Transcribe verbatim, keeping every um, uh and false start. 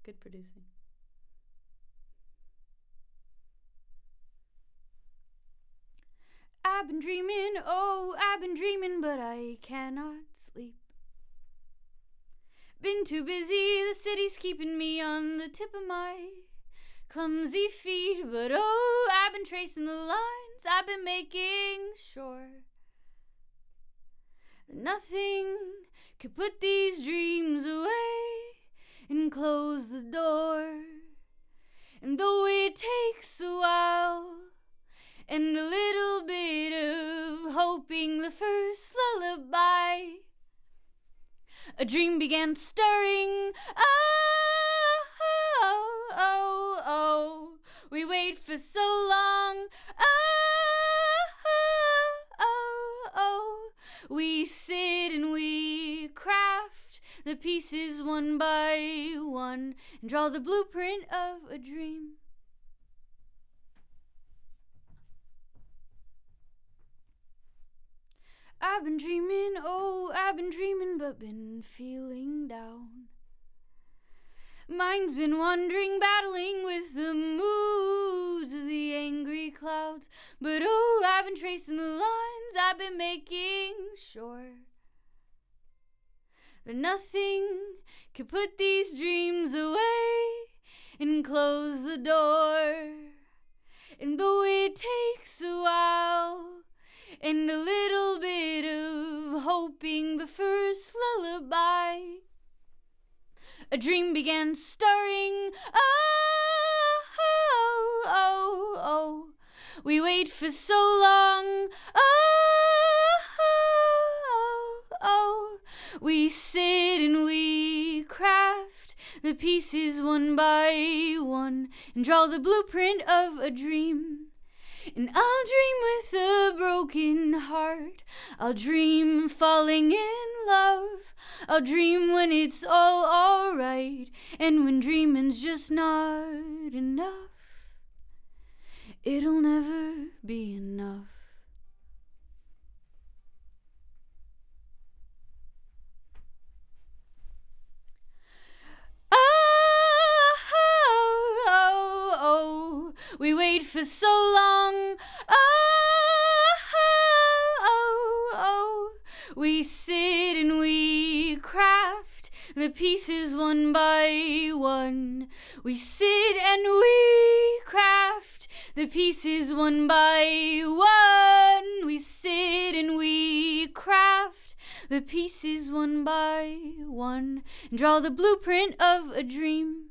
Good producing. I've been dreaming, oh, I've been dreaming, but I cannot sleep. Been too busy, the city's keeping me on the tip of my clumsy feet. But oh, I've been tracing the lines, I've been making sure that nothing could put these dreams away and close the door. And though it takes a while and a little bit of hoping, the first lullaby, a dream began stirring. Oh, oh, oh, oh, we wait for so long. Oh, oh, oh, oh, we sit and we craft the pieces one by one and draw the blueprint of a dream. I've been dreaming, oh, I've been dreaming, but been feeling down. Mind's been wandering, battling with the moods of the angry clouds. But oh, I've been tracing the lines, I've been making sure that nothing could put these dreams away and close the door. And though it takes a while and a little bit of hoping, the first lullaby, a dream began stirring. Oh, oh, oh, oh, we wait for so long. Oh, oh, oh, we sit and we craft the pieces one by one and draw the blueprint of a dream. And I'll dream with a broken heart, I'll dream falling in love, I'll dream when it's all alright, and when dreaming's just not enough, it'll never be enough. Oh, oh, oh, oh, we wait for so long. Oh, oh, oh, we sit and we craft the pieces one by one. We sit and we craft the pieces one by one. We sit and we craft the pieces one by one and draw the blueprint of a dream.